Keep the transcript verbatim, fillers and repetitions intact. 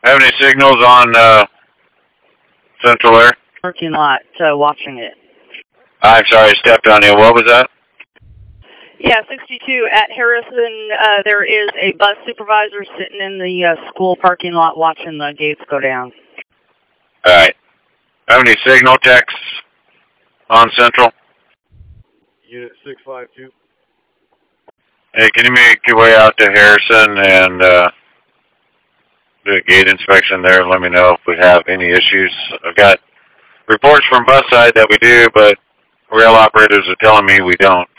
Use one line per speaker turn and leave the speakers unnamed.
Have any signals on uh, Central Air?
Parking lot, uh, watching it.
I'm sorry, I stepped on you. What was that?
Yeah, sixty-two at Harrison, uh, there is a bus supervisor sitting in the uh, school parking lot watching the gates go down.
All right. Have any signal techs on Central?
Unit six five two.
Hey, can you make your way out to Harrison and uh, do a gate inspection there and let me know if we have any issues? I've got reports from bus side that we do, but rail operators are telling me we don't.